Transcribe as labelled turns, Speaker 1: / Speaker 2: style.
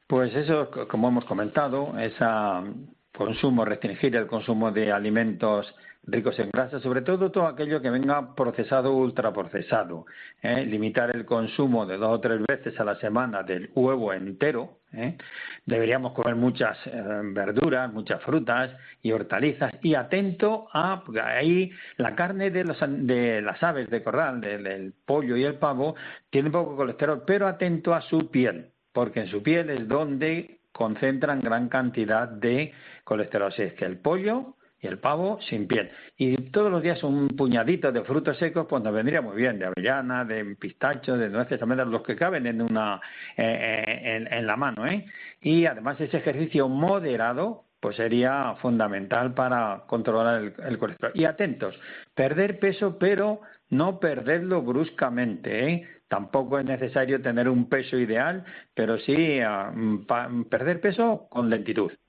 Speaker 1: Pues eso, como hemos comentado, restringir el consumo de alimentos ricos en grasa, sobre todo aquello que venga procesado o ultraprocesado. Limitar el consumo de 2 o 3 veces a la semana del huevo entero. Deberíamos comer muchas verduras, muchas frutas y hortalizas, y atento porque ahí la carne de las aves de corral, del pollo y el pavo, tiene poco colesterol, pero atento a su piel, porque en su piel es donde concentran gran cantidad de colesterol. Así es que el pollo y el pavo sin piel. Y todos los días un puñadito de frutos secos, pues nos vendría muy bien, de avellana, de pistacho, de nueces, también los que caben en la mano, ¿eh? Y además ese ejercicio moderado pues sería fundamental para controlar el colesterol. Y atentos, perder peso, pero no perderlo bruscamente, ¿eh? Tampoco es necesario tener un peso ideal, pero sí perder peso con lentitud.